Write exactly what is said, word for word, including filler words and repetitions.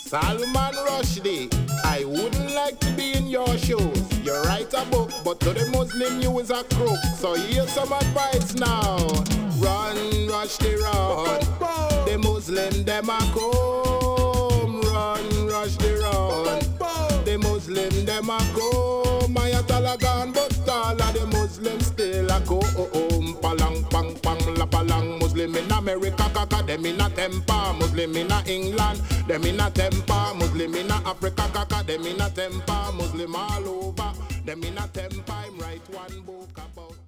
Salman Rushdie, I wouldn't like to be in your shoes. You write a book, but to the Muslim you is a crook. So here's some advice now. Run, Rushdie, run. The Muslim them a come. Run, Rushdie, run. The Muslim them a come. I a talagan, but all of the Muslims still a go. Palang, pang, pang, la palang. Muslim in America, kaka, them in a temper. Muslim in a England, them in a temper. Muslim in a Africa, kaka, them in a temper. Muslim all over, them in a temper. I'm write one book about